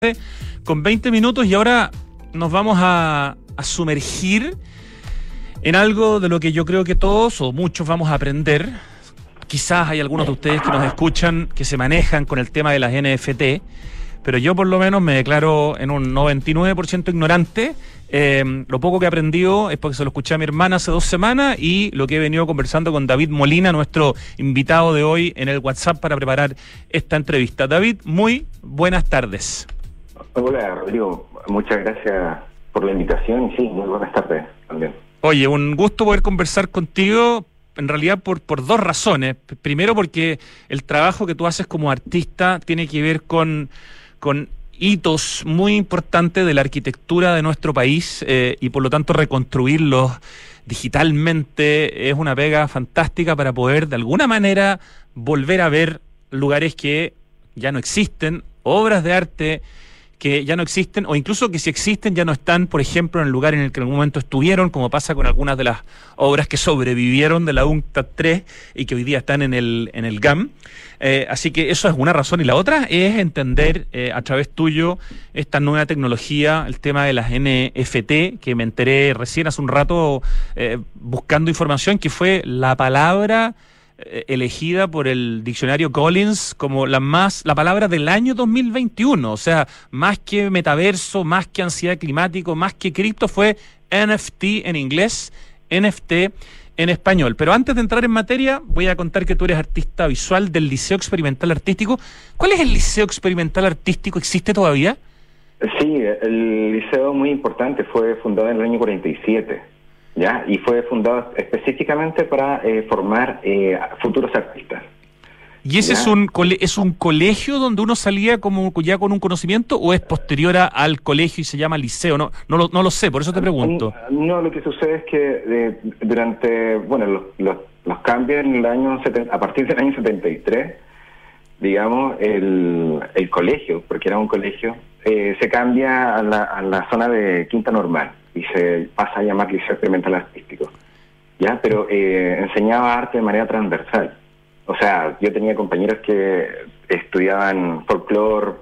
con 20 minutos y ahora nos vamos a sumergir en algo de lo que yo creo que todos o muchos vamos a aprender. Quizás hay algunos de ustedes que nos escuchan que se manejan con el tema de las NFT, pero yo por lo menos me declaro en un 99% ignorante. Lo poco que he aprendido es porque se lo escuché a mi hermana hace 2 semanas y lo que he venido conversando con David Molina, nuestro invitado de hoy en el WhatsApp para preparar esta entrevista. David, muy buenas tardes. Hola, Rodrigo. Muchas gracias por la invitación y sí, muy buenas tardes también. Oye, un gusto poder conversar contigo, en realidad por 2 razones. Primero, porque el trabajo que tú haces como artista tiene que ver con hitos muy importantes de la arquitectura de nuestro país y por lo tanto reconstruirlos digitalmente es una pega fantástica para poder de alguna manera volver a ver lugares que ya no existen, obras de arte que ya no existen o incluso que si existen ya no están, por ejemplo, en el lugar en el que en algún momento estuvieron, como pasa con algunas de las obras que sobrevivieron de la UNCTAD 3 y que hoy día están en el GAM. Así que eso es una razón. Y la otra es entender a través tuyo esta nueva tecnología, el tema de las NFT, que me enteré recién hace un rato buscando información, que fue la palabra elegida por el diccionario Collins como la palabra del año 2021, o sea, más que metaverso, más que ansiedad climático, más que cripto, fue NFT en inglés, NFT en español. Pero antes de entrar en materia, voy a contar que tú eres artista visual del Liceo Experimental Artístico. ¿Cuál es el Liceo Experimental Artístico? ¿Existe todavía? Sí, el liceo muy importante, fue fundado en el año 47. ¿Ya? Y fue fundado específicamente para formar futuros artistas. ¿Y ese es un colegio donde uno salía como ya con un conocimiento o es posterior al colegio y se llama liceo? No lo sé, por eso te pregunto. No, lo que sucede es que durante los cambios en el año a partir del año 73, digamos, el colegio, porque era un colegio, se cambia a la zona de Quinta Normal y se pasa a llamar Liceo Experimental Artístico, ¿ya? Pero enseñaba arte de manera transversal. O sea, yo tenía compañeros que estudiaban folclore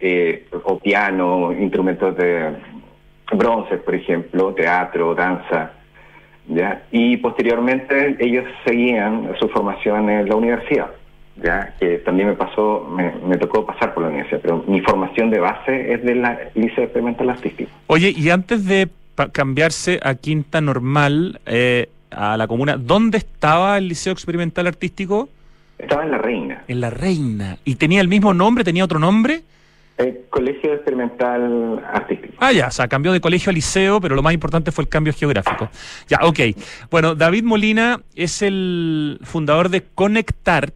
o piano, instrumentos de bronce, por ejemplo, teatro, danza, ¿ya? Y posteriormente ellos seguían su formación en la universidad, ¿ya? Que también me tocó pasar por la universidad, pero mi formación de base es del Liceo Experimental Artístico. Oye, y antes de cambiarse a Quinta Normal, a la comuna, ¿dónde estaba el Liceo Experimental Artístico? Estaba en La Reina. En La Reina. ¿Y tenía el mismo nombre? ¿Tenía otro nombre? Colegio Experimental Artístico. Ya, o sea, cambió de colegio a liceo, pero lo más importante fue el cambio geográfico. Ya, ok. Bueno, David Molina es el fundador de Conectart,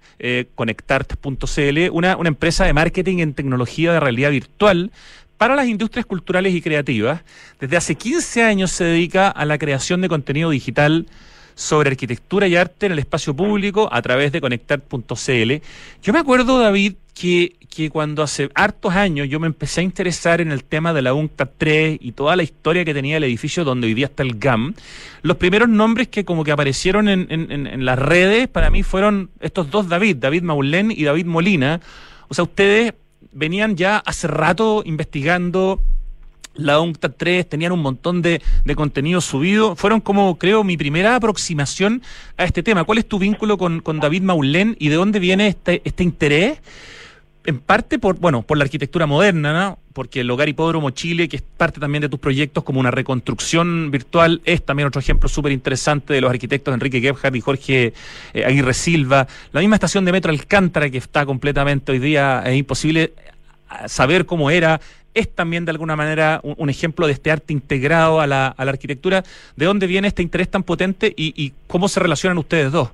conectart.cl, una empresa de marketing en tecnología de realidad virtual para las industrias culturales y creativas. Desde hace 15 años se dedica a la creación de contenido digital sobre arquitectura y arte en el espacio público a través de Conectart.cl. Yo me acuerdo, David, que cuando hace hartos años yo me empecé a interesar en el tema de la UNCTAD 3 y toda la historia que tenía el edificio donde hoy día está el GAM, los primeros nombres que como que aparecieron en las redes para mí fueron estos dos David Maulén y David Molina. O sea, ustedes venían ya hace rato investigando la UNCTAD 3, tenían un montón de contenido subido. Fueron como, creo, mi primera aproximación a este tema. ¿Cuál es tu vínculo con David Maulén y de dónde viene este interés? En parte por la arquitectura moderna, ¿no? Porque el Hogar Hipódromo Chile, que es parte también de tus proyectos como una reconstrucción virtual, es también otro ejemplo súper interesante de los arquitectos Enrique Gebhardt y Jorge Aguirre Silva. La misma estación de Metro Alcántara, que está completamente hoy día, es imposible saber cómo era, es también de alguna manera un ejemplo de este arte integrado a la arquitectura. ¿De dónde viene este interés tan potente y cómo se relacionan ustedes dos?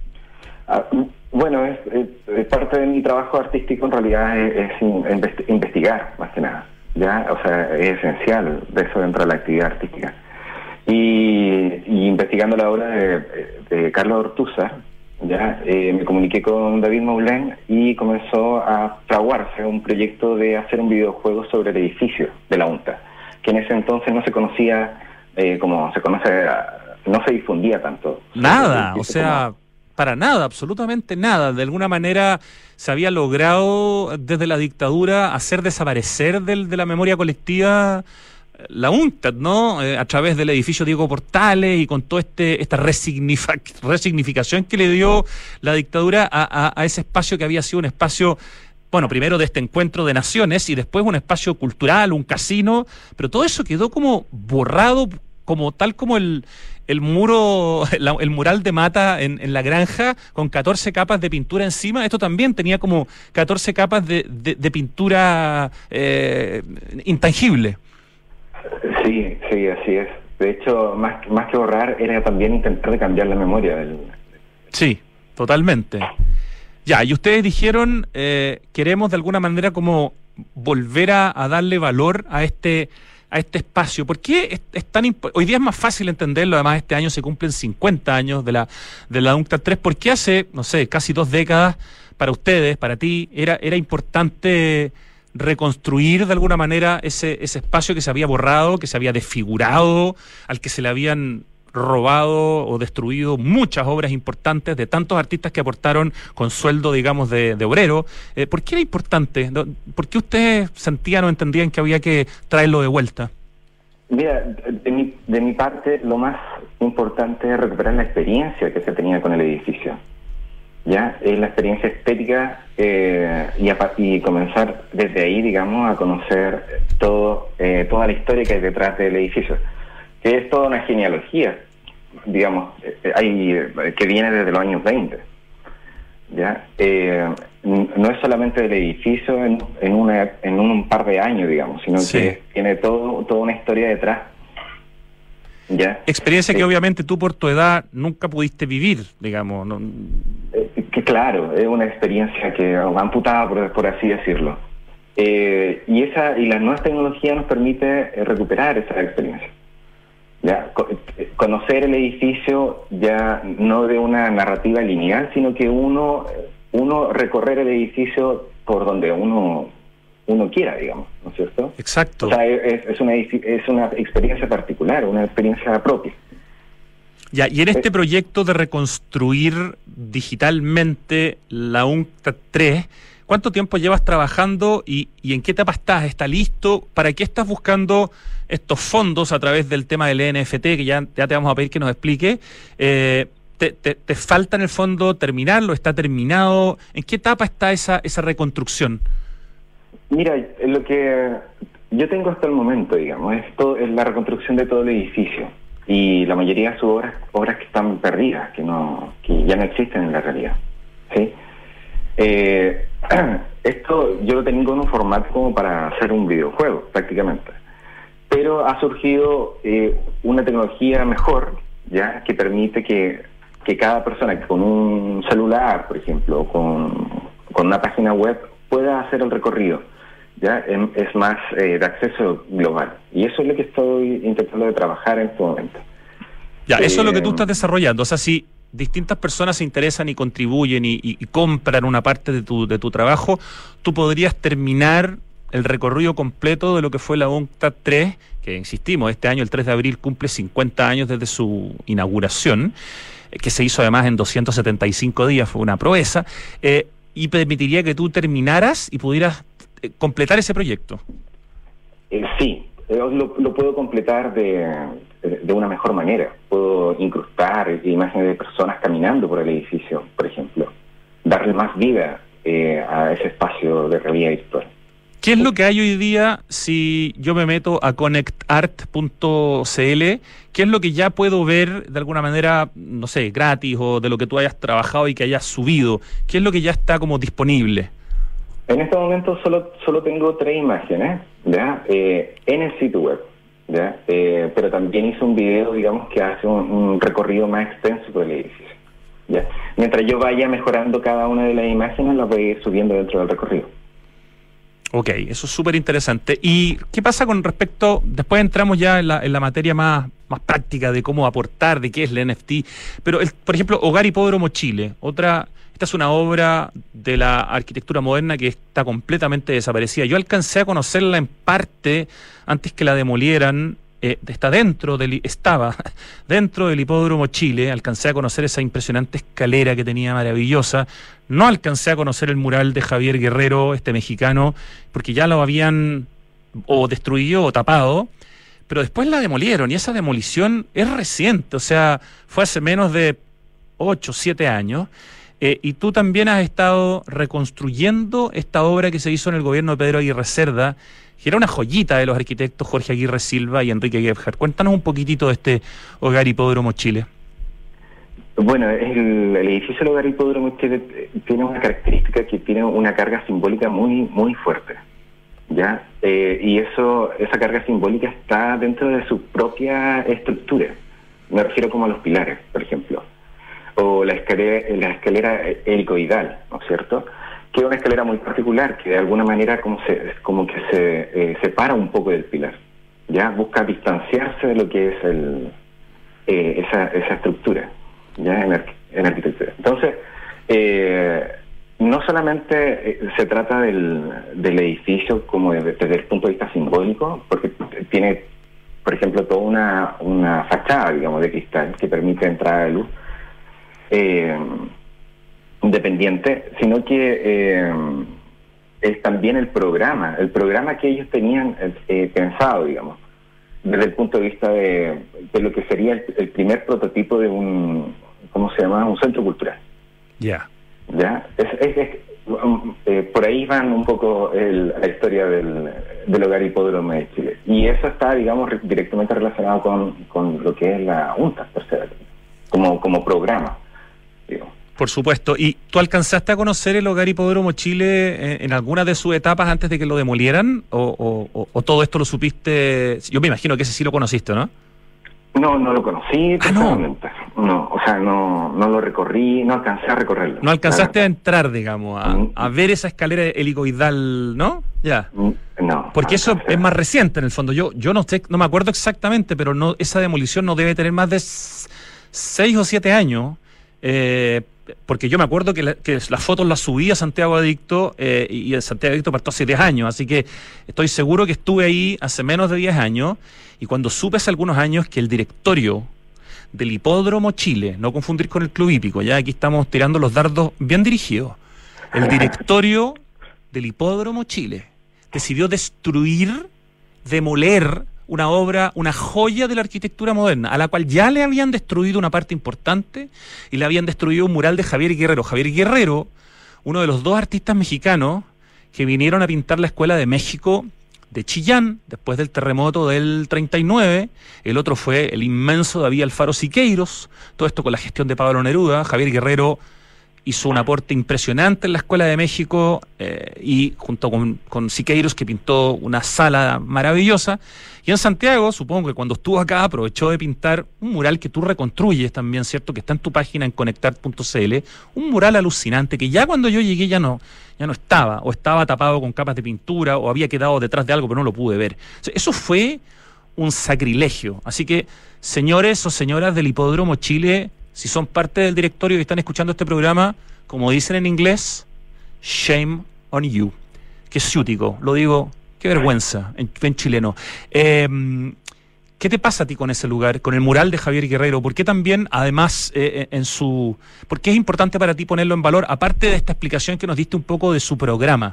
Bueno, es parte de mi trabajo artístico, en realidad es investigar, más que nada, ¿ya? O sea, es esencial de eso dentro de la actividad artística. Y investigando la obra de Carlos Ortúzar, ¿ya? Me comuniqué con David Maulén y comenzó a fraguarse un proyecto de hacer un videojuego sobre el edificio de la UNTA, que en ese entonces no se conocía como se conoce, no se difundía tanto. Nada, o sea... para nada, absolutamente nada. De alguna manera se había logrado desde la dictadura hacer desaparecer de la memoria colectiva la UNCTAD, ¿no? A través del edificio Diego Portales y con toda esta resignificación que le dio la dictadura a ese espacio que había sido un espacio, bueno, primero de este encuentro de naciones y después un espacio cultural, un casino, pero todo eso quedó como borrado, como tal como el muro, el mural de Mata en la granja, con 14 capas de pintura encima. Esto también tenía como 14 capas de pintura intangible. Sí, así es. De hecho, más que borrar, era también intentar de cambiar la memoria. Sí, totalmente. Ya, y ustedes dijeron, queremos de alguna manera como volver a darle valor a este espacio. ¿Por qué es tan hoy día es más fácil entenderlo? Además, este año se cumplen 50 años de la UNCTAD 3. ¿Por qué hace, no sé, casi 2 décadas, para ustedes, para ti, era importante reconstruir de alguna manera ese espacio que se había borrado, que se había desfigurado, al que se le habían robado o destruido muchas obras importantes de tantos artistas que aportaron con sueldo, digamos, de obrero? ¿Por qué era importante? ¿Por qué ustedes sentían o entendían que había que traerlo de vuelta? Mira, de mi parte, lo más importante es recuperar la experiencia que se tenía con el edificio. ¿Ya? La experiencia estética y comenzar desde ahí, digamos, a conocer toda la historia que hay detrás del edificio, que es toda una genealogía, digamos, que viene desde los años 20. ¿Ya? No es solamente del edificio en un par de años, digamos, sino sí, que tiene toda una historia detrás. ¿Ya? Experiencia que obviamente tú por tu edad nunca pudiste vivir, digamos, ¿no? Que claro, es una experiencia que amputada, por así decirlo. Y las nuevas tecnologías nos permite recuperar esa experiencia. ¿Ya? Conocer el edificio ya no de una narrativa lineal, sino que uno recorrer el edificio por donde uno quiera, digamos, ¿no es cierto? Exacto. O sea, es una experiencia particular, una experiencia propia. Ya, y en este proyecto de reconstruir digitalmente la UNCTAD 3, ¿cuánto tiempo llevas trabajando y en qué etapa estás? ¿Está listo? ¿Para qué estás buscando estos fondos a través del tema del NFT, que ya te vamos a pedir que nos explique? ¿Te falta en el fondo terminarlo? ¿Está terminado? ¿En qué etapa está esa reconstrucción? Mira, lo que yo tengo hasta el momento, digamos, es la reconstrucción de todo el edificio. Y la mayoría de sus obras que están perdidas, que ya no existen en la realidad. ¿Sí? Esto yo lo tengo en un formato como para hacer un videojuego, prácticamente. Pero ha surgido una tecnología mejor, ya, que permite que cada persona con un celular, por ejemplo, con una página web, pueda hacer el recorrido. Ya es más de acceso global, y eso es lo que estoy intentando de trabajar en este momento. Ya, eso es lo que tú estás desarrollando. O sea, si distintas personas se interesan y contribuyen y compran una parte de tu trabajo, tú podrías terminar el recorrido completo de lo que fue la UNCTAD 3, que insistimos, este año, el 3 de abril, cumple 50 años desde su inauguración, que se hizo además en 275 días, fue una proeza, y permitiría que tú terminaras y pudieras completar ese proyecto. Sí, lo puedo completar de una mejor manera. Puedo incrustar imágenes de personas caminando por el edificio, por ejemplo. Darle más vida a ese espacio de realidad virtual. ¿Qué es lo que hay hoy día si yo me meto a connectart.cl? ¿Qué es lo que ya puedo ver de alguna manera, no sé, gratis, o de lo que tú hayas trabajado y que hayas subido? ¿Qué es lo que ya está como disponible? En este momento solo tengo 3 imágenes, ¿ya? En el sitio web, ¿ya? Pero también hice un video, digamos, que hace un recorrido más extenso por el edificio, ¿ya? Mientras yo vaya mejorando cada una de las imágenes, las voy a ir subiendo dentro del recorrido. Ok, eso es súper interesante. ¿Y qué pasa con respecto, después entramos ya en la materia más práctica de cómo aportar, de qué es el NFT, pero por ejemplo, Hogar Hipódromo Chile, esta es una obra de la arquitectura moderna que está completamente desaparecida. Yo alcancé a conocerla en parte antes que la demolieran, estaba dentro del Hipódromo Chile. Alcancé a conocer esa impresionante escalera que tenía, maravillosa. No alcancé a conocer el mural de Javier Guerrero, este mexicano, porque ya lo habían o destruido o tapado, pero después la demolieron, y esa demolición es reciente, o sea, fue hace menos de 8, 7 años. Y tú también has estado reconstruyendo esta obra que se hizo en el gobierno de Pedro Aguirre Cerda, que era una joyita de los arquitectos Jorge Aguirre Silva y Enrique Gebhardt. Cuéntanos un poquitito de este Hogar Hipódromo Chile. Bueno, el edificio del Hogar Hipódromo Chile tiene una característica, que tiene una carga simbólica muy, muy fuerte, ¿ya? Y esa carga simbólica está dentro de su propia estructura. Me refiero como a los pilares, por ejemplo, o la escalera helicoidal, ¿no es cierto?, que es una escalera muy particular, que de alguna manera como que se separa un poco del pilar, ya busca distanciarse de lo que es esa estructura, ya en arquitectura. Entonces, no solamente se trata del edificio como desde el punto de vista simbólico, porque tiene, por ejemplo, toda una fachada, digamos, de cristal que permite entrada de luz independiente, sino que es también el programa que ellos tenían pensado, digamos, desde el punto de vista de lo que sería el primer prototipo de un, ¿cómo se llama?, un centro cultural. Ya. ¿Ya? Por ahí van un poco la historia del Hogar Hipódromo de Chile. Y eso está, digamos, directamente relacionado con lo que es la UNTAS tercera, como programa, digo. Por supuesto. ¿Y tú alcanzaste a conocer el Hogar Hipódromo Chile en alguna de sus etapas antes de que lo demolieran? ¿O todo esto lo supiste? Yo me imagino que ese sí lo conociste, ¿no? No lo conocí personalmente. No, o sea, no lo recorrí, no alcancé a recorrerlo. No alcanzaste a entrar, digamos, a ver esa escalera helicoidal, ¿no? Ya. No. Porque eso es más reciente en el fondo. Yo no sé, no me acuerdo exactamente, pero no, esa demolición no debe tener más de 6 o 7 años. Porque yo me acuerdo que las fotos las subí a Santiago Adicto, y en Santiago Adicto partió hace 10 años, así que estoy seguro que estuve ahí hace menos de 10 años, y cuando supe hace algunos años que el directorio del Hipódromo Chile, no confundir con el Club Hípico, ya aquí estamos tirando los dardos bien dirigidos, el directorio del Hipódromo Chile decidió demoler una obra, una joya de la arquitectura moderna, a la cual ya le habían destruido una parte importante y le habían destruido un mural de Javier Guerrero. Javier Guerrero, uno de los 2 artistas mexicanos que vinieron a pintar la Escuela de México de Chillán después del terremoto del 39, el otro fue el inmenso David Alfaro Siqueiros, todo esto con la gestión de Pablo Neruda. Javier Guerrero hizo un aporte impresionante en la Escuela de México, y junto con Siqueiros, que pintó una sala maravillosa. Y en Santiago, supongo que cuando estuvo acá, aprovechó de pintar un mural que tú reconstruyes también, ¿cierto?, que está en tu página en conectar.cl, un mural alucinante que ya cuando yo llegué ya no estaba, o estaba tapado con capas de pintura, o había quedado detrás de algo, pero no lo pude ver. O sea, eso fue un sacrilegio. Así que, señores o señoras del Hipódromo Chile, si son parte del directorio y están escuchando este programa, como dicen en inglés, shame on you. Qué ciútico, lo digo, qué vergüenza en chileno. ¿Qué te pasa a ti con ese lugar, con el mural de Javier Guerrero? ¿Por qué también, además, por qué es importante para ti ponerlo en valor, aparte de esta explicación que nos diste un poco de su programa?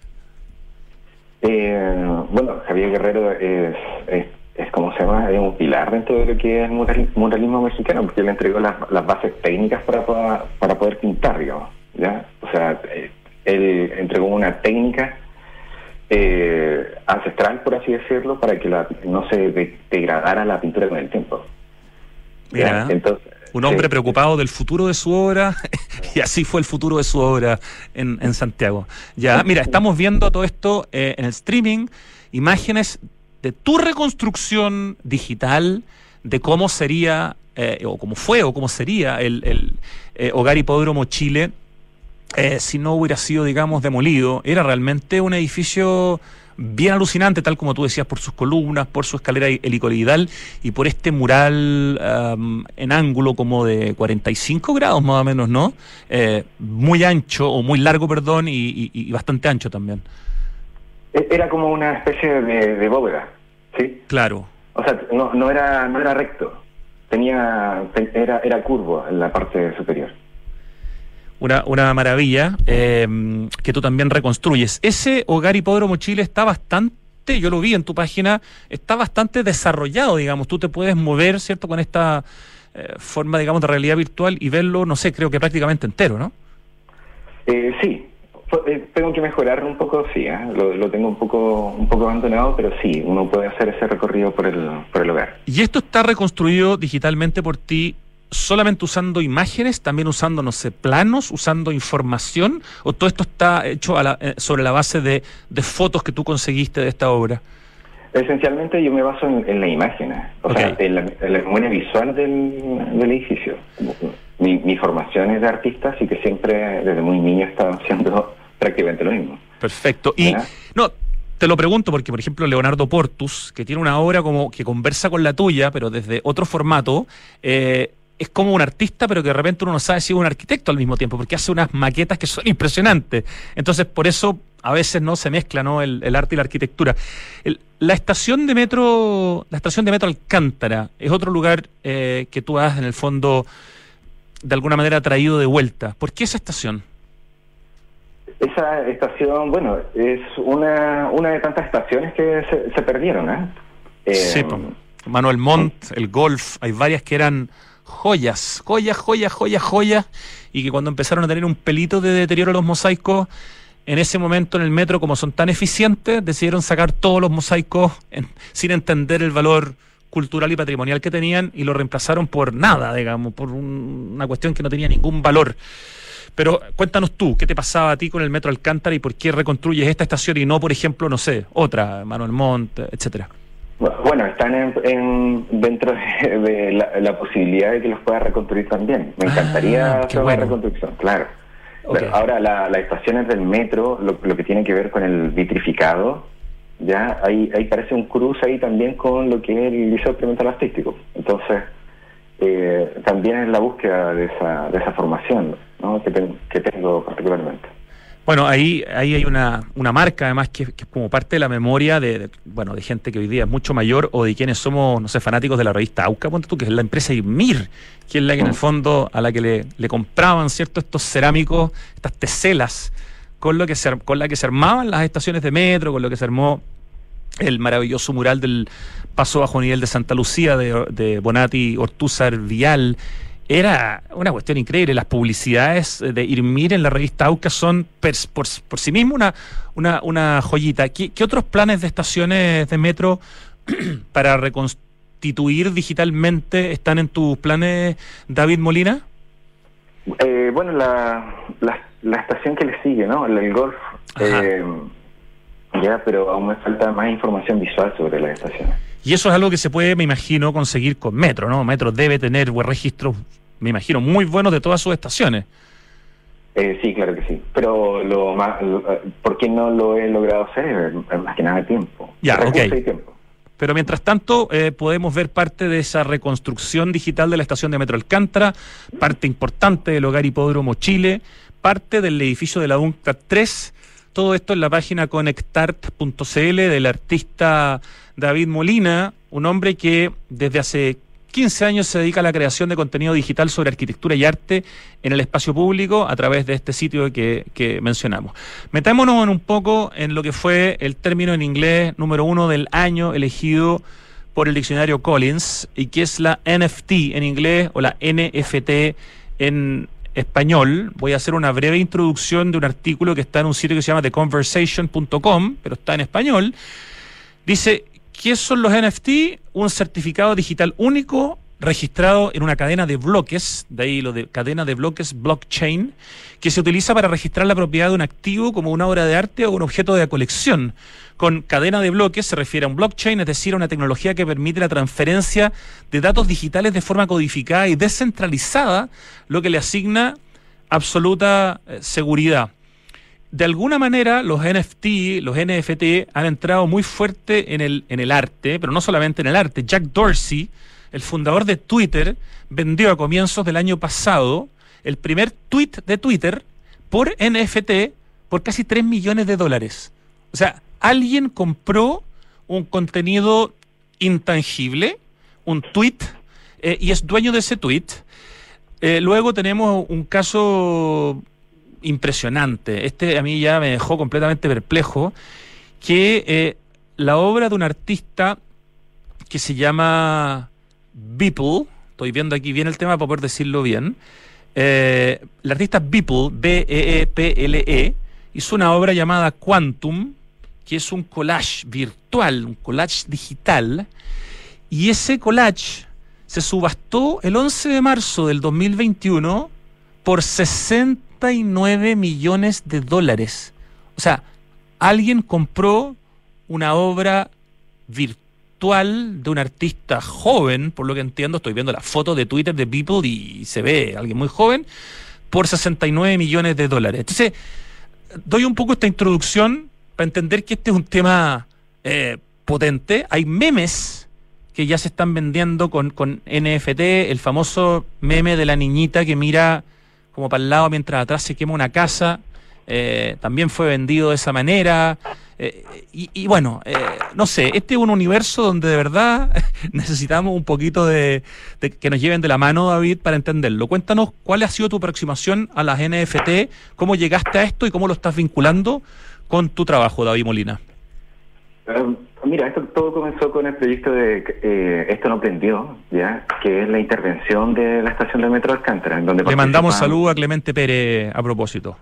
Bueno, Javier Guerrero es como se llama, es un pilar dentro de lo que es el muralismo mexicano, porque él entregó las bases técnicas para poder pintar, digamos, ¿ya? O sea, él entregó una técnica ancestral, por así decirlo, para que no se degradara la pintura con el tiempo. Mira, entonces, un hombre preocupado del futuro de su obra, y así fue el futuro de su obra en Santiago. Ya, mira, estamos viendo todo esto en el streaming, imágenes de tu reconstrucción digital de cómo sería, o cómo fue, o cómo sería el Hogar Hipódromo Chile si no hubiera sido, digamos, demolido. Era realmente un edificio bien alucinante, tal como tú decías, por sus columnas, por su escalera helicoidal y por este mural en ángulo como de 45 grados más o menos, ¿no? Muy ancho, o muy largo, perdón, y bastante ancho también. Era como una especie de bóveda, ¿sí? Claro. O sea, no era recto. Era curvo en la parte superior. Una maravilla que tú también reconstruyes. Ese hogar Hipódromo Chile está bastante, yo lo vi en tu página, está bastante desarrollado, digamos. Tú te puedes mover, ¿cierto?, con esta forma, digamos, de realidad virtual y verlo, no sé, creo que prácticamente entero, ¿no? Sí. Tengo que mejorar un poco, sí, lo tengo un poco abandonado, pero sí, uno puede hacer ese recorrido por el hogar. ¿Y esto está reconstruido digitalmente por ti solamente usando imágenes, también usando, no sé, planos, usando información, o todo esto está hecho sobre la base de fotos que tú conseguiste de esta obra? Esencialmente yo me baso en las imágenes, sea, en la memoria visual del edificio. Mi formación es de artista, así que siempre desde muy niño he estado haciendo prácticamente lo mismo. Perfecto. Y no, te lo pregunto porque, por ejemplo, Leonardo Portus, que tiene una obra como que conversa con la tuya, pero desde otro formato, es como un artista, pero que de repente uno no sabe si es un arquitecto al mismo tiempo, porque hace unas maquetas que son impresionantes. Entonces, por eso a veces no se mezcla, ¿no?, el arte y la arquitectura. La estación de metro Alcántara es otro lugar que tú has, en el fondo, de alguna manera traído de vuelta. ¿Por qué esa estación? Esa estación, bueno, es una de tantas estaciones que se perdieron, Sí, Manuel Montt, el Golf, hay varias que eran joyas, y que cuando empezaron a tener un pelito de deterioro los mosaicos, en ese momento en el metro, como son tan eficientes, decidieron sacar todos los mosaicos sin entender el valor cultural y patrimonial que tenían, y lo reemplazaron por nada, digamos, por una cuestión que no tenía ningún valor. Pero cuéntanos tú, ¿qué te pasaba a ti con el metro Alcántara y por qué reconstruyes esta estación y no, por ejemplo, no sé, otra, Manuel Montt, etcétera? Bueno, están dentro de la posibilidad de que los pueda reconstruir también. Me encantaría hacer una reconstrucción, claro. Okay. Ahora, las estaciones del metro, lo que tiene que ver con el vitrificado, ya ahí parece un cruce ahí también con lo que es el Liceo Experimental Artístico. Entonces, también es la búsqueda de esa formación, ¿no?, que tengo particularmente. Bueno, ahí hay una marca, además, que es como parte de la memoria de gente que hoy día es mucho mayor, o de quienes somos, no sé, fanáticos de la revista Auca, ponte tú, que es la empresa Irmir, que es la que en el fondo a la que le compraban, ¿cierto?, estos cerámicos, estas teselas, con la que se armaban las estaciones de metro, con lo que se armó el maravilloso mural del paso bajo nivel de Santa Lucía de Bonatti, Ortúzar, Vial. Era una cuestión increíble. Las publicidades de Irmir en la revista Auca son por sí mismo una joyita. ¿Qué otros planes de estaciones de metro para reconstituir digitalmente están en tus planes, David Molina? Bueno, la estación que le sigue, ¿no?, el Golf. Pero aún me falta más información visual sobre las estaciones. Y eso es algo que se puede, me imagino, conseguir con Metro, ¿no? Metro debe tener registros, me imagino, muy buenos de todas sus estaciones. Sí, claro que sí. Pero ¿por qué no lo he logrado hacer? Más que nada tiempo. Tiempo. Pero mientras tanto, podemos ver parte de esa reconstrucción digital de la estación de Metro Alcántara, parte importante del hogar Hipódromo Chile, parte del edificio de la UNCTAD 3. Todo esto en la página conectart.cl del artista David Molina, un hombre que desde hace 15 años se dedica a la creación de contenido digital sobre arquitectura y arte en el espacio público a través de este sitio que mencionamos. Metámonos un poco en lo que fue el término en inglés número 1 del año elegido por el diccionario Collins, y que es la NFT en inglés, o la NFT en español. Voy a hacer una breve introducción de un artículo que está en un sitio que se llama theconversation.com, pero está en español. Dice: ¿qué son los NFT? Un certificado digital único registrado en una cadena de bloques, de ahí lo de cadena de bloques, blockchain, que se utiliza para registrar la propiedad de un activo como una obra de arte o un objeto de colección. Con cadena de bloques se refiere a un blockchain, es decir, a una tecnología que permite la transferencia de datos digitales de forma codificada y descentralizada, lo que le asigna absoluta seguridad. De alguna manera, los NFT han entrado muy fuerte en el arte, pero no solamente en el arte. Jack Dorsey, el fundador de Twitter, vendió a comienzos del año pasado el primer tweet de Twitter por NFT por casi $3 millones. O sea, alguien compró un contenido intangible, un tweet, y es dueño de ese tweet. Luego tenemos un caso impresionante. Este a mí ya me dejó completamente perplejo, que la obra de un artista que se llama Beeple, estoy viendo aquí bien el tema para poder decirlo bien, el artista Beeple, Beeple, hizo una obra llamada Quantum, que es un collage virtual, un collage digital, y ese collage se subastó el 11 de marzo del 2021 por 69 millones de dólares. O sea, alguien compró una obra virtual de un artista joven, por lo que entiendo, estoy viendo la foto de Twitter de People y se ve alguien muy joven, por 69 millones de dólares. Entonces, doy un poco esta introducción para entender que este es un tema potente. Hay memes que ya se están vendiendo con NFT, el famoso meme de la niñita que mira como para el lado mientras atrás se quema una casa, también fue vendido de esa manera, y bueno, no sé, este es un universo donde de verdad necesitamos un poquito de que nos lleven de la mano, David, para entenderlo. Cuéntanos cuál ha sido tu aproximación a las NFT, cómo llegaste a esto y cómo lo estás vinculando con tu trabajo, David Molina. Mira, esto todo comenzó con el proyecto de Esto no prendió, ¿ya? Que es la intervención de la estación del metro de Alcántara, en donde le mandamos saludo a Clemente Pérez a propósito.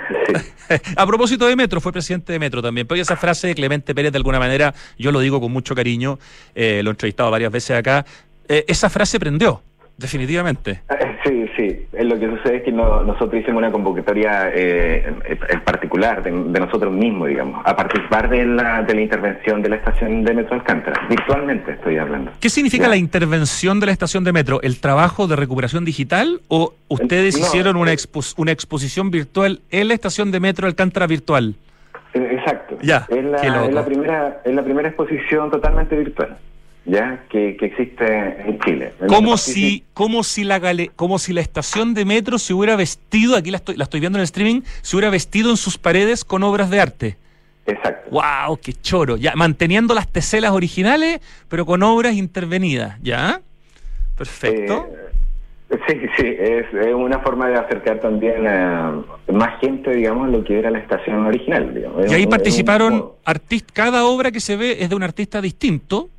Sí. A propósito de Metro, fue presidente de Metro también. Pero esa frase de Clemente Pérez, de alguna manera, yo lo digo con mucho cariño, lo he entrevistado varias veces acá, esa frase prendió, definitivamente. Sí. Lo que sucede es que nosotros hicimos una convocatoria en particular de nosotros mismos, digamos, a participar de la intervención de la estación de Metro Alcántara. Virtualmente estoy hablando. ¿Qué significa la intervención de la estación de Metro? ¿El trabajo de recuperación digital o ustedes hicieron una exposición virtual en la estación de Metro Alcántara virtual? Exacto. Ya, es la primera exposición totalmente virtual, ya que existe en Chile. Como si la estación de Metro se hubiera vestido, aquí la estoy viendo en el streaming, se hubiera vestido en sus paredes con obras de arte. Exacto. ¡Wow! ¡Qué choro! Ya, manteniendo las teselas originales, pero con obras intervenidas, ¿ya? Perfecto. Sí, es una forma de acercar también a más gente, digamos, lo que era la estación original, digamos. Y ahí participaron artistas, cada obra que se ve es de un artista distinto.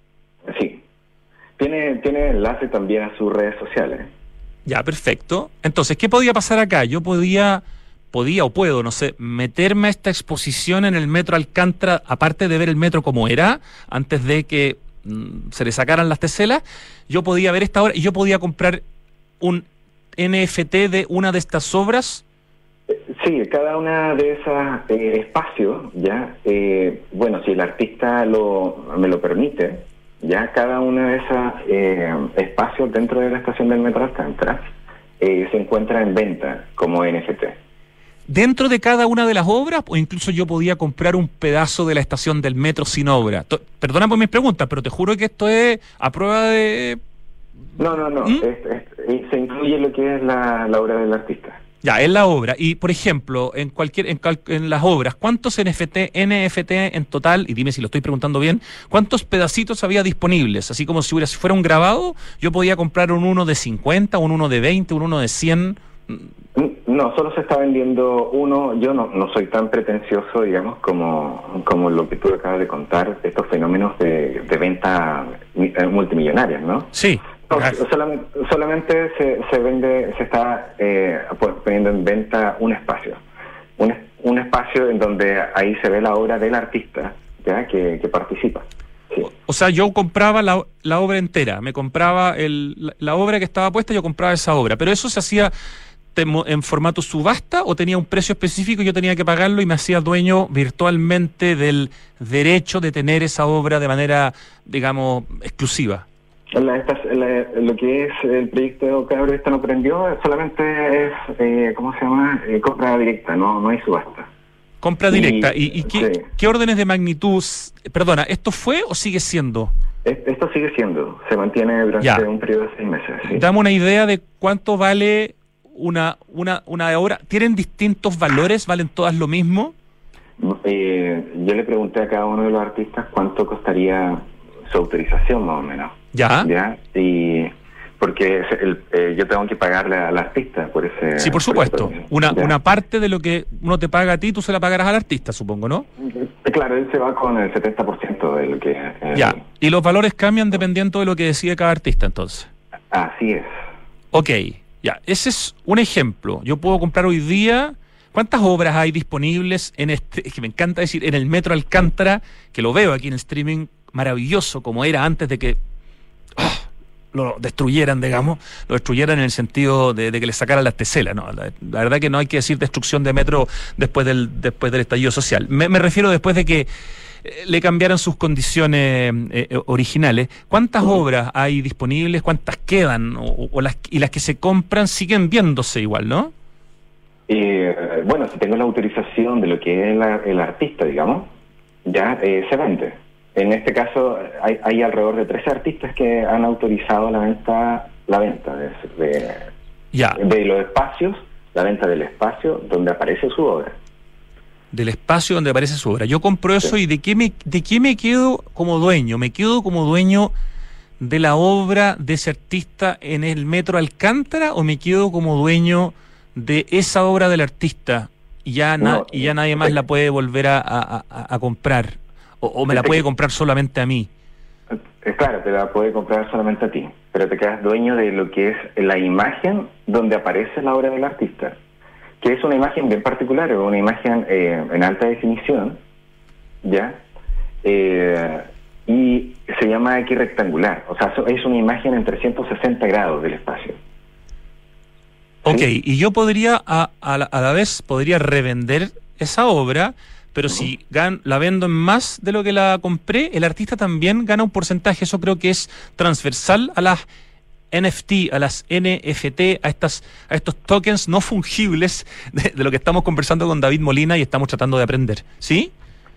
Sí. Tiene enlace también a sus redes sociales. Ya, perfecto. Entonces, ¿qué podía pasar acá? Yo podía o puedo, no sé, meterme a esta exposición en el Metro Alcántara, aparte de ver el metro como era, antes de que se le sacaran las teselas, yo podía ver esta obra y yo podía comprar un NFT de una de estas obras. Sí, cada una de esas espacios, ya, bueno, si el artista me lo permite, ya cada una de esas espacios dentro de la estación del Metro Alcántara se encuentra en venta como NFT. ¿Dentro de cada una de las obras? O incluso yo podía comprar un pedazo de la estación del metro sin obra. Perdona por mis preguntas, pero te juro que esto es a prueba de... No. Se incluye lo que es la obra del artista. Ya, es la obra. Y, por ejemplo, en las obras, ¿cuántos NFT en total, y dime si lo estoy preguntando bien, cuántos pedacitos había disponibles? Así como si fuera un grabado, yo podía comprar uno de 50, uno de 20, uno de 100... No, solo se está vendiendo uno. Yo no soy tan pretencioso, digamos, como lo que tú acabas de contar, estos fenómenos de venta multimillonarias, ¿no? Sí. No, solamente se está poniendo en venta un espacio. Un espacio en donde ahí se ve la obra del artista, ¿ya? Que participa. Sí. O sea, yo compraba la obra entera, me compraba la obra que estaba puesta, yo compraba esa obra, pero eso se hacía en formato subasta o tenía un precio específico y yo tenía que pagarlo y me hacía dueño virtualmente del derecho de tener esa obra de manera, digamos, exclusiva. Lo que es el proyecto Cabro Esto no prendió solamente es, ¿cómo se llama? Compra directa, no hay subasta. Compra directa. ¿Y qué órdenes de magnitud? Perdona, ¿esto fue o sigue siendo? Esto sigue siendo, se mantiene durante un periodo de 6 meses. ¿Sí? Dame una idea de cuánto vale una obra. ¿Tienen distintos valores? ¿Valen todas lo mismo? Yo le pregunté a cada uno de los artistas cuánto costaría su autorización más o menos. ¿Ya? Y porque yo tengo que pagarle al artista por ese... Sí, por supuesto. Una parte de lo que uno te paga a ti, tú se la pagarás al artista, supongo, ¿no? Claro, él se va con el 70% de lo que... Ya, y los valores cambian dependiendo de lo que decide cada artista, entonces. Así es. Ok, ya, ese es un ejemplo. Yo puedo comprar hoy día... ¿Cuántas obras hay disponibles en es que me encanta decir, en el Metro Alcántara, que lo veo aquí en el streaming, maravilloso, como era antes de que... lo destruyeran, digamos, lo destruyeran en el sentido de que le sacaran las teselas, ¿no? La verdad que no hay que decir destrucción de metro después del estallido social. Me refiero después de que le cambiaran sus condiciones originales. ¿Cuántas obras hay disponibles? ¿Cuántas quedan? Y las que se compran siguen viéndose igual, ¿no? Bueno, si tengo la autorización de lo que es el artista, digamos, ya se vende. En este caso hay alrededor de 13 artistas que han autorizado la venta de los espacios, la venta del espacio donde aparece su obra. Del espacio donde aparece su obra. Yo compro eso, sí. ¿Y de qué me quedo como dueño? ¿Me quedo como dueño de la obra de ese artista en el Metro Alcántara o me quedo como dueño de esa obra del artista y ya nadie más la puede volver a comprar? ¿O me la puede comprar solamente a mí? Claro, te la puede comprar solamente a ti, pero te quedas dueño de lo que es la imagen donde aparece la obra del artista, que es una imagen bien particular, es una imagen en alta definición, ¿ya? Y se llama equirrectangular, o sea, es una imagen en 360 grados del espacio. Ok, ¿sí? Y yo podría, a la vez, podría revender esa obra, pero si la vendo en más de lo que la compré, el artista también gana un porcentaje. Eso creo que es transversal a las NFT, a las NFT, a estos tokens no fungibles de lo que estamos conversando con David Molina y estamos tratando de aprender. ¿Sí?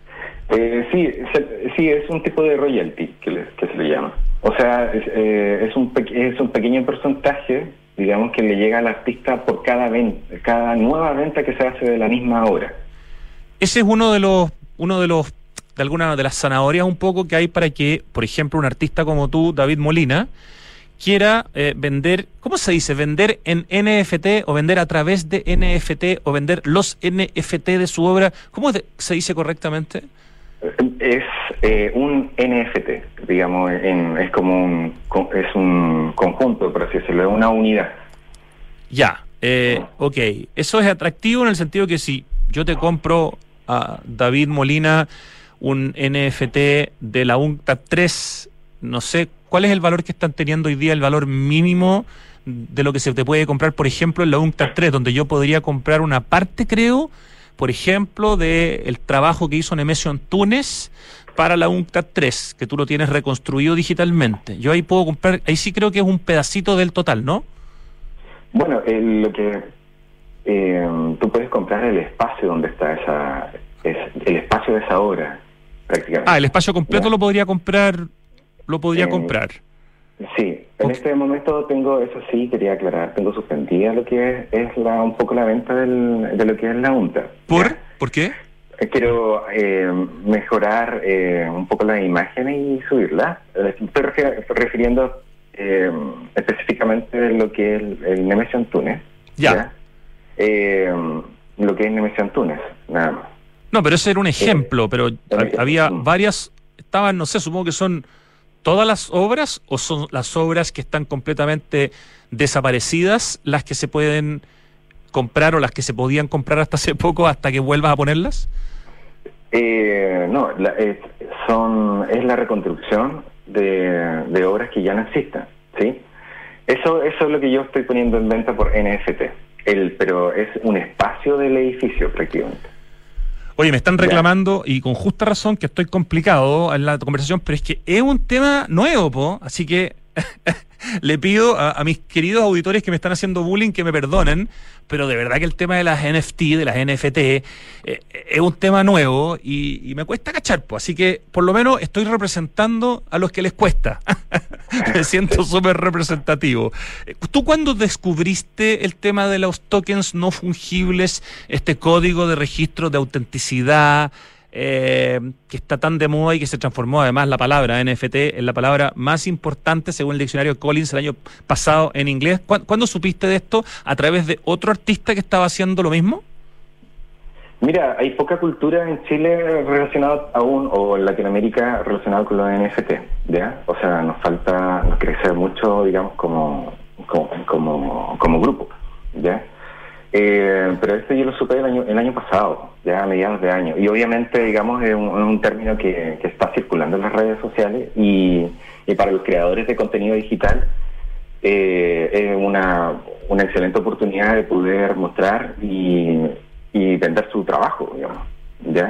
Sí, es un tipo de royalty que se le llama. O sea, es un pequeño porcentaje, digamos, que le llega al artista por cada nueva venta que se hace de la misma obra. Ese es uno de las zanahorias un poco que hay para que, por ejemplo, un artista como tú, David Molina, quiera vender, ¿cómo se dice? Vender en NFT o vender a través de NFT o vender los NFT de su obra. ¿Cómo se dice correctamente? Es un NFT, digamos, es como es un conjunto, por así decirlo, es una unidad. Ya, ok. Eso es atractivo en el sentido que si yo te compro a David Molina un NFT de la UNCTAD 3, no sé, ¿cuál es el valor que están teniendo hoy día, el valor mínimo de lo que se te puede comprar, por ejemplo, en la UNCTAD 3, donde yo podría comprar una parte, creo, por ejemplo, del trabajo que hizo Nemesio Antunes para la UNCTAD 3, que tú lo tienes reconstruido digitalmente? Yo ahí puedo comprar, ahí sí creo que es un pedacito del total, ¿no? Bueno, lo que tú puedes comprar el espacio donde está el espacio de esa obra, prácticamente. El espacio completo, ¿ya? Lo podría comprar. Sí, en este momento tengo, eso sí, quería aclarar, tengo suspendida lo que es un poco la venta de lo que es la UNCTAD. ¿Por qué? Quiero mejorar un poco la imagen y subirla. Estoy refiriendo específicamente de lo que es el Nemesio Antunes. Ya. Lo que es Nemesio Antunes, nada más. No, pero ese era un ejemplo, pero había varias, estaban, no sé, supongo que son todas las obras o son las obras que están completamente desaparecidas las que se pueden comprar o las que se podían comprar hasta hace poco, hasta que vuelvas a ponerlas. No, es la reconstrucción de obras que ya no existen, ¿sí? Eso es lo que yo estoy poniendo en venta por NFT. Pero es un espacio del edificio prácticamente. Oye, me están reclamando, y con justa razón, que estoy complicado en la conversación, pero es que es un tema nuevo, así que le pido a mis queridos auditores que me están haciendo bullying que me perdonen, pero de verdad que el tema de las NFT, de las NFT, es un tema nuevo y me cuesta cachar, así que por lo menos estoy representando a los que les cuesta. Me siento súper representativo. ¿Tú cuándo descubriste el tema de los tokens no fungibles, este código de registro de autenticidad, que está tan de moda y que se transformó además la palabra NFT en la palabra más importante según el diccionario Collins el año pasado en inglés. ¿Cuándo supiste de esto? ¿A través de otro artista que estaba haciendo lo mismo? Mira, hay poca cultura en Chile relacionada aún, o en Latinoamérica relacionada con los NFT, ¿ya? O sea, nos crecer mucho, digamos, como grupo, ¿ya? Pero esto yo lo supe el año pasado, ya a mediados de año. Y obviamente, digamos, es un término que está circulando en las redes sociales y para los creadores de contenido digital es una excelente oportunidad de poder mostrar y vender su trabajo, digamos, ¿ya?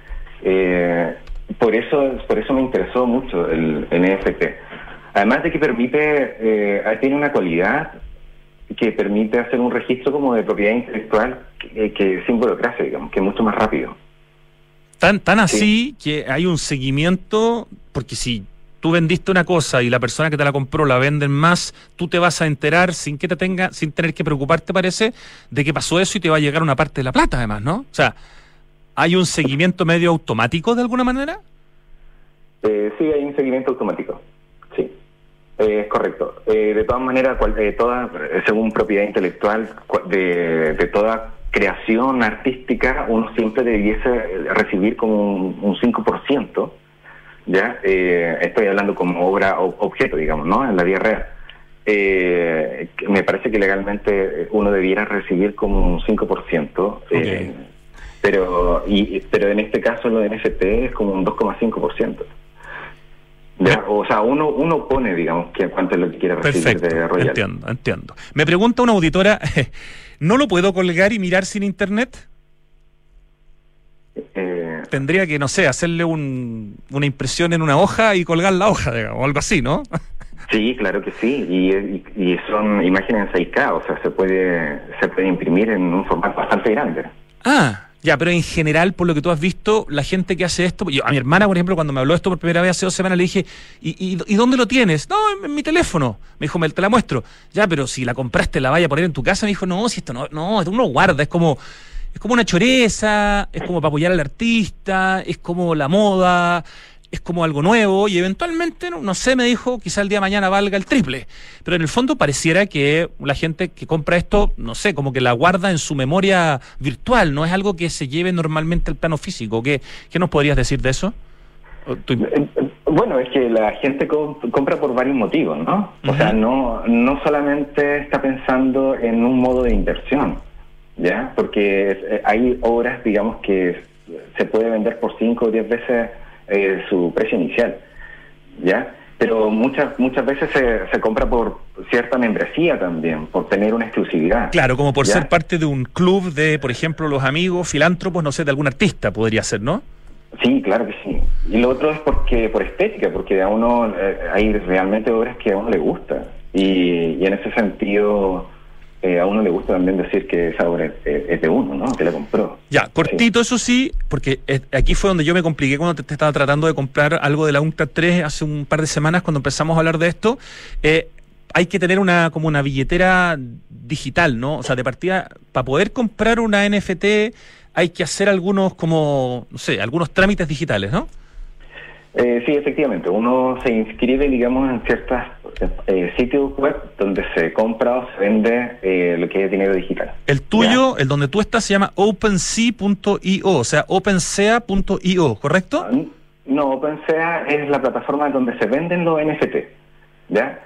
Por eso me interesó mucho el NFT. Además de que tiene una cualidad que permite hacer un registro como de propiedad intelectual que sin burocracia, digamos, que es mucho más rápido. Tan así que hay un seguimiento, porque si tú vendiste una cosa y la persona que te la compró la venden más, tú te vas a enterar sin tener que preocuparte, parece, de que pasó eso y te va a llegar una parte de la plata, además, ¿no? O sea, ¿hay un seguimiento medio automático de alguna manera? Sí, hay un seguimiento automático, sí. Es correcto. De todas maneras, según propiedad intelectual, de toda creación artística, uno siempre debiese recibir como un 5%, ¿ya? Estoy hablando como obra o objeto, digamos, ¿no? En la vida real. Me parece que legalmente uno debiera recibir como un 5%, okay. Pero en este caso lo de NFT es como un 2,5%. ¿Ya? O sea, uno pone, digamos, que cuánto es lo que quiere recibir. Perfecto, de royalties. Entiendo. Me pregunta una auditora, ¿no lo puedo colgar y mirar sin internet? Tendría que, no sé, hacerle una impresión en una hoja y colgar la hoja, digamos, o algo así, ¿no? Sí, claro que sí, y son imágenes en 6K, o sea, se puede imprimir en un formato bastante grande. Ya, pero en general, por lo que tú has visto, la gente que hace esto... a mi hermana, por ejemplo, cuando me habló esto por primera vez hace 2 semanas, le dije, ¿y dónde lo tienes? No, en mi teléfono. Me dijo, te la muestro. Ya, pero si la compraste, ¿la vaya a poner en tu casa? Me dijo, no, si esto no, uno guarda, es como una choreza, es como para apoyar al artista, es como la moda, es como algo nuevo y eventualmente, no sé, me dijo, quizá el día de mañana valga el triple. Pero en el fondo pareciera que la gente que compra esto, no sé, como que la guarda en su memoria virtual, no es algo que se lleve normalmente al plano físico. ¿Qué nos podrías decir de eso? Bueno, es que la gente compra por varios motivos, ¿no? O sea, no solamente está pensando en un modo de inversión, ¿ya? Porque hay obras, digamos, que se puede vender por 5 o 10 veces su precio inicial, ¿ya? Pero muchas veces se compra por cierta membresía también, por tener una exclusividad. Claro, como por ¿ya? ser parte de un club de, por ejemplo, los amigos, filántropos, no sé, de algún artista podría ser, ¿no? Sí, claro que sí. Y lo otro es por estética, porque a uno hay realmente obras que a uno le gusta. Y en ese sentido, a uno le gusta también decir que esa obra es de uno, ¿no? Que la compró. Ya, cortito, sí. Eso sí, porque aquí fue donde yo me compliqué cuando te estaba tratando de comprar algo de la UNCTAD 3 hace un par de semanas cuando empezamos a hablar de esto. Hay que tener como una billetera digital, ¿no? O sea, de partida, para poder comprar una NFT hay que hacer algunos trámites digitales, ¿no? Sí, efectivamente. Uno se inscribe, digamos, en ciertos sitios web donde se compra o se vende lo que es dinero digital. El tuyo, ¿ya? El donde tú estás, se llama OpenSea.io, o sea, OpenSea.io, ¿correcto? No, OpenSea es la plataforma donde se venden los NFT, ¿ya?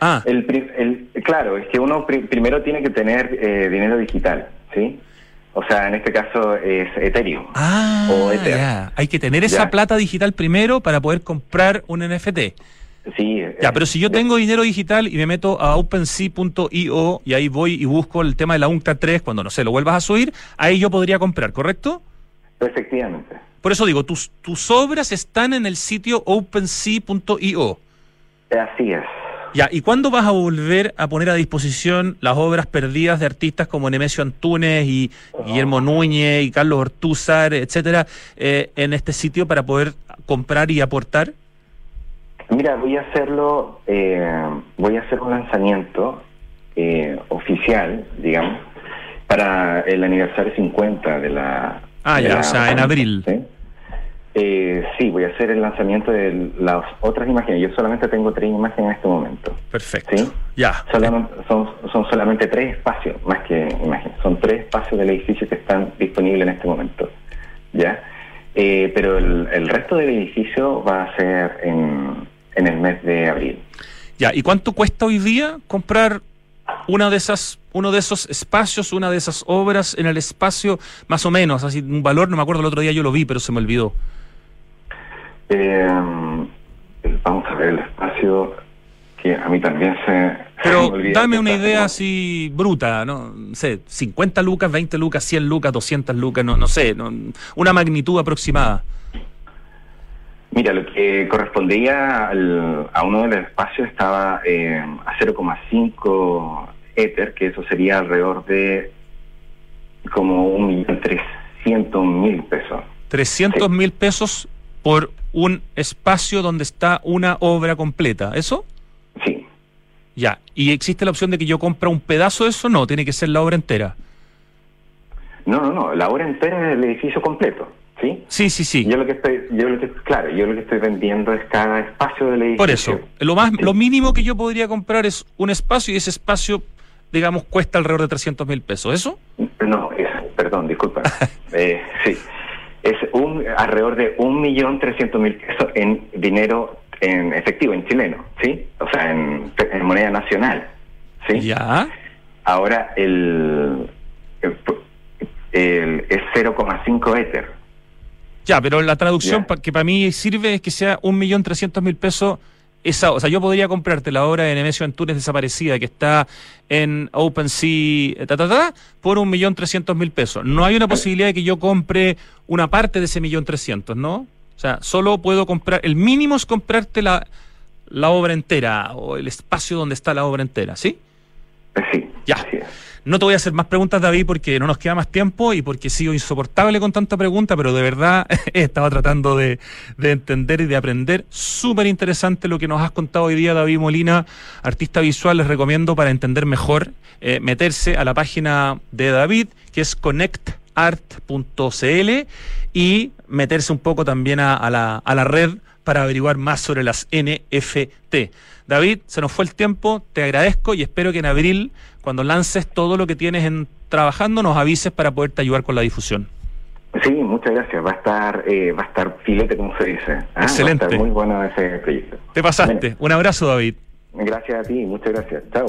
Claro, es que uno primero tiene que tener dinero digital, ¿sí? O sea, en este caso es Ethereum. O Ether. Ya. Hay que tener esa plata digital primero para poder comprar un NFT. Sí. Ya, pero si yo tengo dinero digital y me meto a OpenSea.io y ahí voy y busco el tema de la UNCTAD 3, cuando, no sé, lo vuelvas a subir, ahí yo podría comprar, ¿correcto? Efectivamente. Por eso digo, tus obras están en el sitio OpenSea.io. Así es. Ya, ¿y cuándo vas a volver a poner a disposición las obras perdidas de artistas como Nemesio Antunes y Guillermo Núñez y Carlos Ortúzar, etcétera, en este sitio para poder comprar y aportar? Mira, voy a hacer un lanzamiento oficial, digamos, para el aniversario 50 de la... o sea, en abril. ¿Sí? Sí, voy a hacer el lanzamiento de las otras imágenes. Yo solamente tengo 3 imágenes en este momento. Perfecto. ¿Sí? Ya. Son solamente 3 espacios, más que imágenes. Son 3 espacios del edificio que están disponibles en este momento. ¿Ya? Pero el resto del edificio va a ser en el mes de abril. Ya, ¿y cuánto cuesta hoy día comprar uno de esos espacios, una de esas obras en el espacio, más o menos? Así, un valor, no me acuerdo, el otro día yo lo vi, pero se me olvidó. Vamos a ver el espacio, que a mí también se Pero me olvida. dame una idea así bruta, no sé, 50 lucas, 20 lucas, 100 lucas, 200 lucas, no sé, una magnitud aproximada. Mira, lo que correspondía a uno de los espacios estaba a 0,5 Ether, que eso sería alrededor de como 1.300.000 pesos. 300.000 pesos por un espacio donde está una obra completa, ¿eso? Sí. Ya, ¿y existe la opción de que yo compre un pedazo de eso? No, tiene que ser la obra entera. No, la obra entera es el edificio completo, ¿sí? Sí. Yo lo que estoy vendiendo es cada espacio del edificio. Por eso, lo mínimo que yo podría comprar es un espacio, y ese espacio, digamos, cuesta alrededor de 300.000 pesos, ¿eso? No, perdón, disculpa. Sí, es alrededor de 1.300.000 pesos en dinero en efectivo, en chileno, ¿sí? O sea, en moneda nacional, ¿sí? Ya. Ahora es 0,5 Ether. Ya, pero la traducción que para mí sirve es que sea 1.300.000 pesos. O sea, yo podría comprarte la obra de Nemesio Antunes Desaparecida, que está en OpenSea, por 1.300.000 pesos. No hay una posibilidad de que yo compre una parte de ese 1.300.000, ¿no? O sea, solo puedo comprar, el mínimo es comprarte la obra entera, o el espacio donde está la obra entera, ¿sí? Sí. Ya. Sí. No te voy a hacer más preguntas, David, porque no nos queda más tiempo y porque he sido insoportable con tanta pregunta, pero de verdad estaba tratando de entender y de aprender. Súper interesante lo que nos has contado hoy día, David Molina, artista visual. Les recomiendo, para entender mejor, meterse a la página de David, que es connectart.cl, y meterse un poco también a la red para averiguar más sobre las NFT. David, se nos fue el tiempo, te agradezco y espero que en abril, cuando lances todo lo que tienes trabajando, nos avises para poderte ayudar con la difusión. Sí, muchas gracias. Va a estar filete, como se dice. Excelente. Va a estar muy bueno ese proyecto. Te pasaste. Bien. Un abrazo, David. Gracias a ti, muchas gracias. Chao.